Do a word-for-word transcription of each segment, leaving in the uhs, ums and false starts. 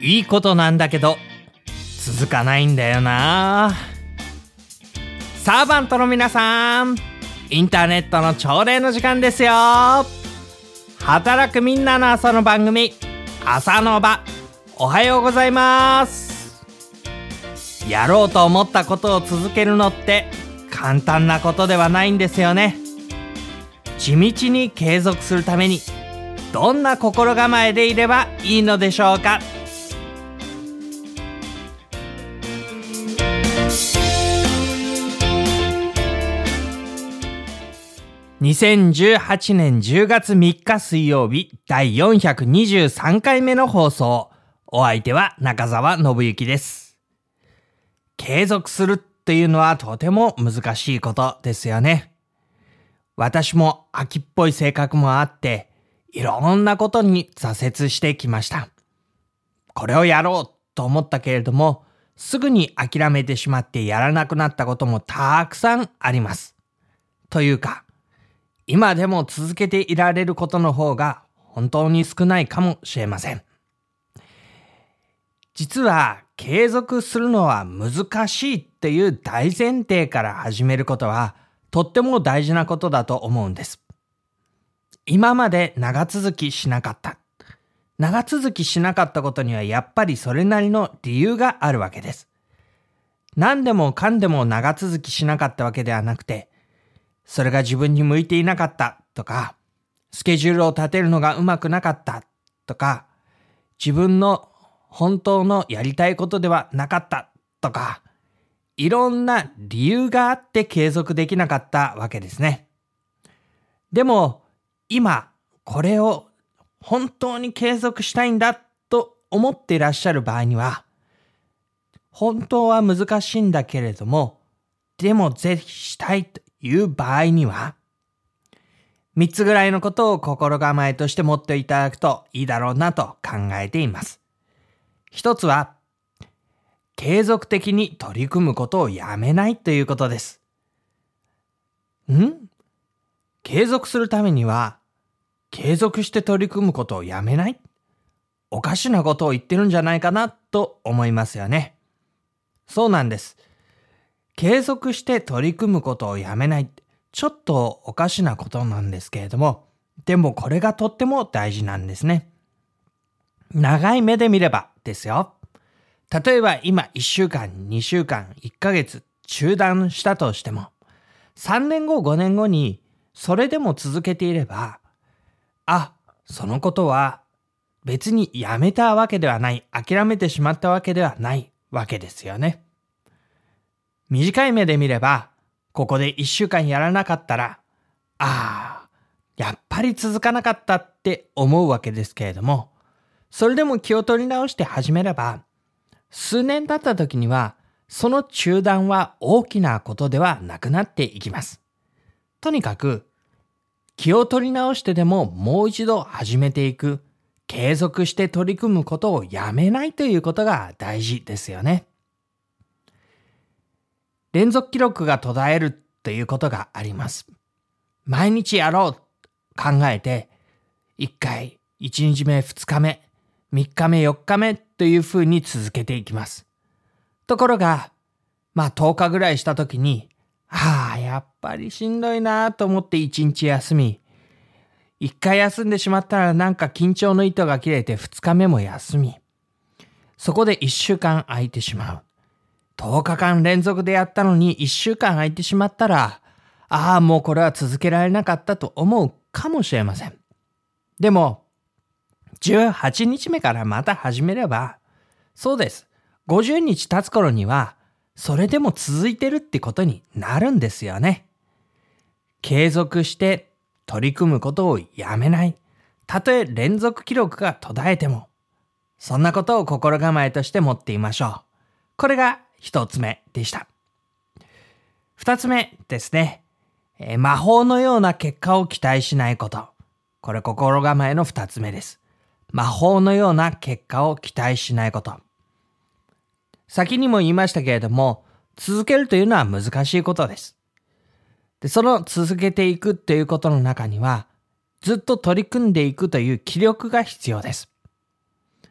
いいことなんだけど続かないんだよな。サーバントの皆さん、インターネットの朝礼の時間ですよ。働くみんなの朝の番組、朝の場。おはようございます。やろうと思ったことを続けるのって簡単なことではないんですよね。地道に継続するためにどんな心構えでいればいいのでしょうか。にせんじゅうはちねんじゅうがつみっか水曜日、だいよんひゃくにじゅうさんかいめの放送。お相手は中澤信之です。継続するっていうのはとても難しいことですよね。私も飽きっぽい性格もあって、いろんなことに挫折してきました。これをやろうと思ったけれども、すぐに諦めてしまってやらなくなったこともたくさんあります。というか、今でも続けていられることの方が本当に少ないかもしれません。実は継続するのは難しいっていう大前提から始めることはとっても大事なことだと思うんです。今まで長続きしなかった。長続きしなかったことにはやっぱりそれなりの理由があるわけです。何でもかんでも長続きしなかったわけではなくて、それが自分に向いていなかったとか、スケジュールを立てるのがうまくなかったとか、自分の本当のやりたいことではなかったとか、いろんな理由があって継続できなかったわけですね。でも今これを本当に継続したいんだと思っていらっしゃる場合には、本当は難しいんだけれども、でもぜひしたいという場合には、みっつぐらいのことを心構えとして持っていただくといいだろうなと考えています。一つは、継続的に取り組むことをやめないということです。ん?継続するためには、継続して取り組むことをやめない?おかしなことを言ってるんじゃないかなと思いますよね。そうなんです。継続して取り組むことをやめない。ちょっとおかしなことなんですけれども、でもこれがとっても大事なんですね。長い目で見ればですよ。例えば今いっしゅうかん、にしゅうかん、いっかげつ中断したとしても、さんねんご、ごねんごにそれでも続けていれば、あ、そのことは別にやめたわけではない、諦めてしまったわけではないわけですよね。短い目で見れば、ここでいっしゅうかんやらなかったら、ああ、やっぱり続かなかったって思うわけですけれども、それでも気を取り直して始めれば、数年経った時には、その中断は大きなことではなくなっていきます。とにかく、気を取り直してでももう一度始めていく、継続して取り組むことをやめないということが大事ですよね。連続記録が途絶えるということがあります。毎日やろうと考えて、いっかい、いちにちめ、ふつかめ、みっかめ、よっかめというふうに続けていきます。ところが、まあとおかぐらいしたときに、ああ、やっぱりしんどいなと思っていちにち休み、いっかい休んでしまったらなんか緊張の糸が切れてふつかめも休み、そこでいっしゅうかん空いてしまう。とおかかん連続でやったのにいっしゅうかん空いてしまったら、ああ、もうこれは続けられなかったと思うかもしれません。でも、じゅうはちにちめからまた始めれば、そうです。ごじゅうにち経つ頃には、それでも続いてるってことになるんですよね。継続して取り組むことをやめない。たとえ連続記録が途絶えても、そんなことを心構えとして持っていましょう。これが一つ目でした。二つ目ですね。えー、魔法のような結果を期待しないこと。これ心構えの二つ目です。魔法のような結果を期待しないこと。先にも言いましたけれども、続けるというのは難しいことです。で、その続けていくということの中には、ずっと取り組んでいくという気力が必要です。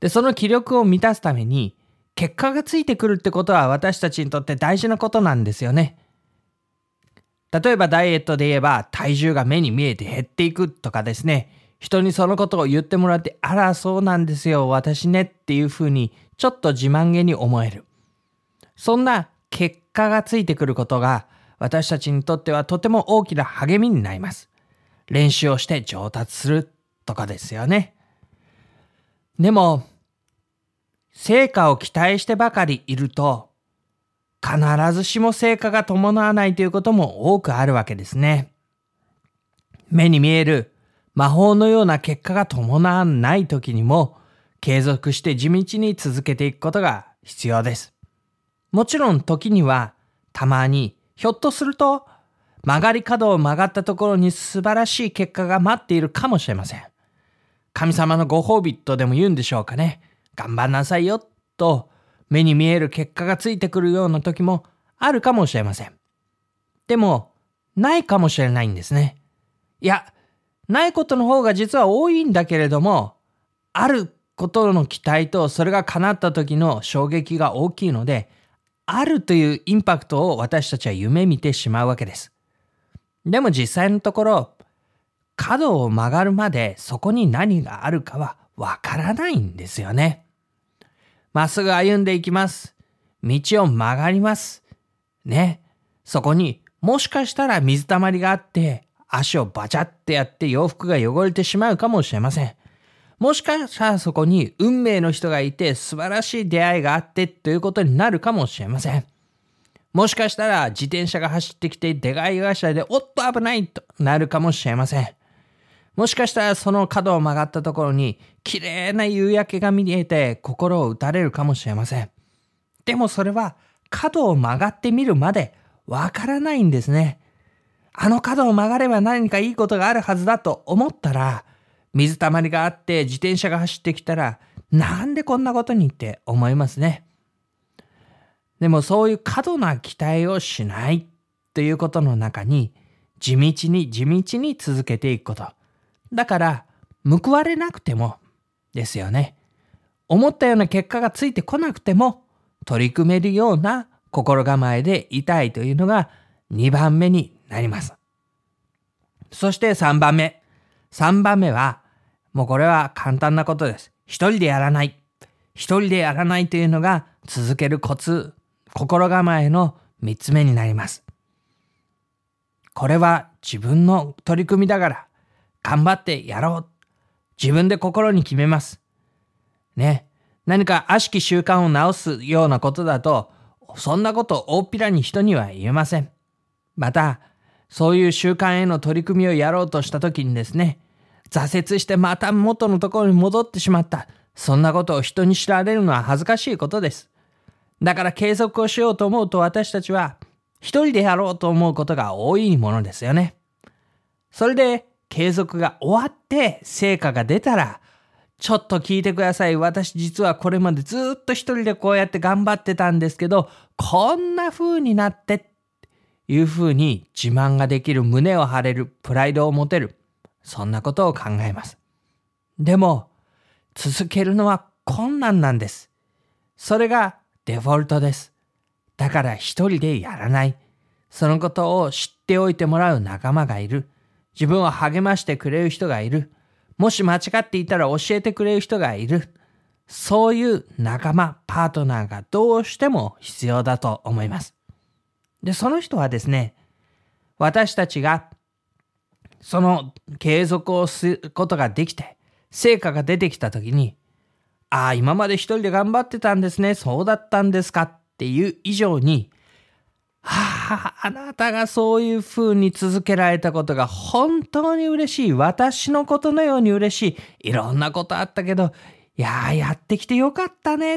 で、その気力を満たすために、結果がついてくるってことは私たちにとって大事なことなんですよね。例えばダイエットで言えば、体重が目に見えて減っていくとかですね、人にそのことを言ってもらって、あら、そうなんですよ、私ねっていうふうに、ちょっと自慢げに思える。そんな結果がついてくることが、私たちにとってはとても大きな励みになります。練習をして上達するとかですよね。でも、成果を期待してばかりいると、必ずしも成果が伴わないということも多くあるわけですね。目に見える魔法のような結果が伴わないときにも、継続して地道に続けていくことが必要です。もちろん時には、たまにひょっとすると曲がり角を曲がったところに素晴らしい結果が待っているかもしれません。神様のご褒美とでも言うんでしょうかね。頑張んなさいよと目に見える結果がついてくるような時もあるかもしれません。でもないかもしれないんですね。いや、ないことの方が実は多いんだけれども、あることの期待とそれが叶った時の衝撃が大きいので、あるというインパクトを私たちは夢見てしまうわけです。でも実際のところ、角を曲がるまでそこに何があるかはわからないんですよね。まっすぐ歩んでいきます。道を曲がります。ね。そこにもしかしたら水たまりがあって、足をバチャってやって洋服が汚れてしまうかもしれません。もしかしたらそこに運命の人がいて素晴らしい出会いがあってということになるかもしれません。もしかしたら自転車が走ってきて出会い頭でおっと危ないとなるかもしれません。もしかしたらその角を曲がったところに綺麗な夕焼けが見えて心を打たれるかもしれません。でもそれは角を曲がってみるまでわからないんですね。あの角を曲がれば何かいいことがあるはずだと思ったら、水たまりがあって自転車が走ってきたら、なんでこんなことにって思いますね。でもそういう過度な期待をしないということの中に、地道に地道に続けていくこと。だから報われなくてもですよね。思ったような結果がついてこなくても取り組めるような心構えでいたいというのがにばんめになります。そしてさんばんめ。さんばんめはもうこれは簡単なことです。一人でやらない。一人でやらないというのが続けるコツ、心構えのみっつめになります。これは自分の取り組みだから頑張ってやろう。自分で心に決めます。ね。何か悪しき習慣を直すようなことだと、そんなことを大っぴらに人には言えません。また、そういう習慣への取り組みをやろうとしたときにですね、挫折してまた元のところに戻ってしまった。そんなことを人に知られるのは恥ずかしいことです。だから継続をしようと思うと私たちは一人でやろうと思うことが多いものですよね。それで継続が終わって成果が出たら、ちょっと聞いてください。私実はこれまでずっと一人でこうやって頑張ってたんですけど、こんな風になってっていう風に自慢ができる、胸を張れる、プライドを持てる。そんなことを考えます。でも、続けるのは困難なんです。それがデフォルトです。だから一人でやらない。そのことを知っておいてもらう仲間がいる。自分を励ましてくれる人がいる。もし間違っていたら教えてくれる人がいる。そういう仲間、パートナーがどうしても必要だと思います。で、その人はですね、私たちがその継続をすることができて、成果が出てきたときに、ああ、今まで一人で頑張ってたんですね。そうだったんですかっていう以上に、はあ、あなたがそういう風に続けられたことが本当に嬉しい。私のことのように嬉しい。いろんなことあったけど、いやー、やってきてよかったねって、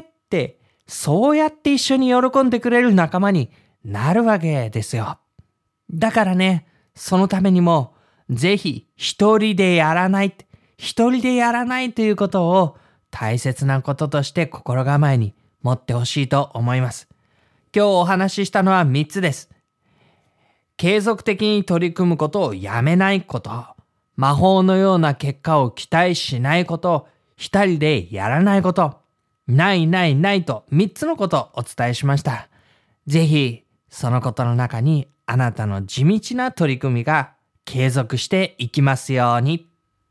そうやって一緒に喜んでくれる仲間になるわけですよ。だからね、そのためにも、ぜひ一人でやらない、一人でやらないということを大切なこととして心構えに持ってほしいと思います。今日お話ししたのはみっつです。継続的に取り組むことをやめないこと、魔法のような結果を期待しないこと、 一人でやらないこと、ないないないとみっつのことをお伝えしました。ぜひそのことの中にあなたの地道な取り組みが継続していきますように。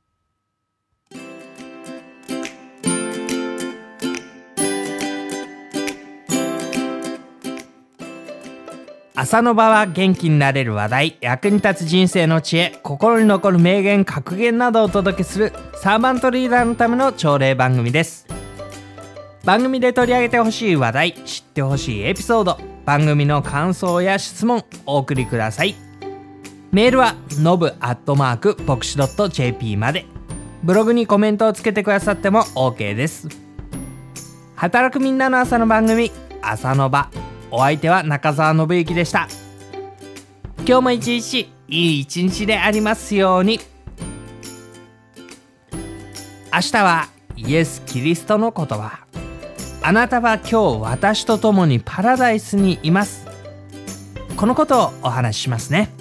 朝の場は元気になれる話題、役に立つ人生の知恵、心に残る名言、格言などをお届けするサーバントリーダーのための朝礼番組です。番組で取り上げてほしい話題、知ってほしいエピソード、番組の感想や質問お送りください。メールはのぶアットマークボクシドットジェーピー まで。ブログにコメントをつけてくださっても OK です。働くみんなの朝の番組、朝の場。お相手は中澤信之でした。今日も一日いい一日でありますように。明日はイエス・キリストの言葉。あなたは今日私と共にパラダイスにいます。このことをお話ししますね。